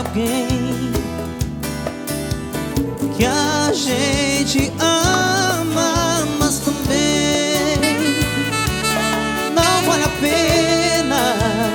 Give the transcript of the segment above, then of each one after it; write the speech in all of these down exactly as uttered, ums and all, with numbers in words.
alguém que a gente ama, mas também não vale a pena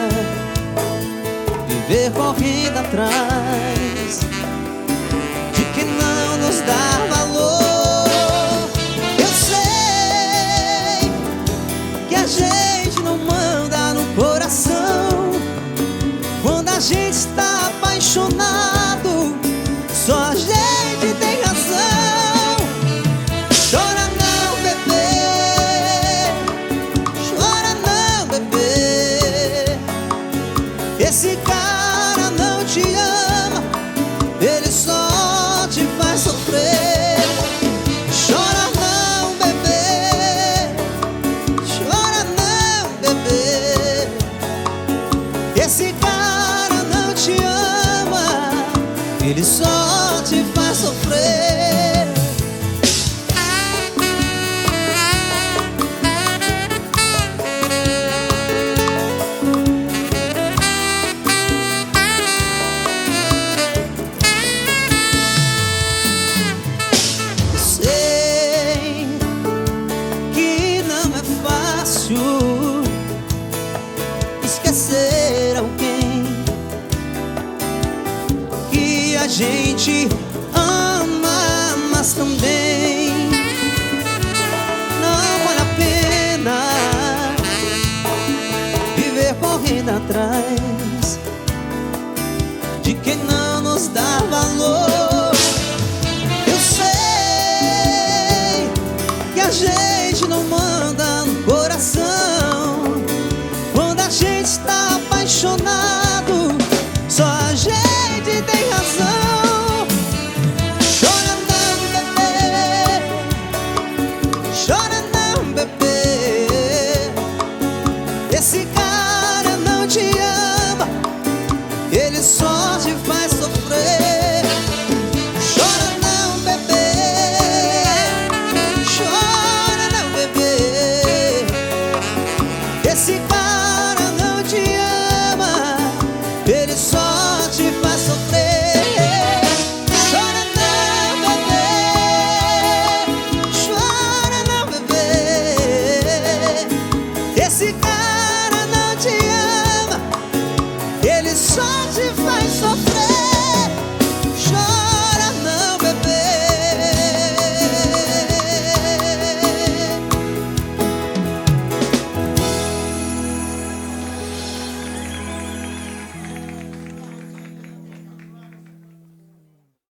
viver correndo atrás de quem não nos dá valor. Eu sei que a gente não manda no coração quando a gente está apaixonado. Só a gente tem razão. Chora não, bebê, chora não, bebê. Esse cara não te ama, ele só te faz sofrer. Chora não, bebê, chora não, bebê. Esse cara não te ama, ele só te faz sofrer. Sei que não é fácil esquecer alguém que a gente ama, mas também não vale a pena viver correndo atrás de quem não nos dá valor.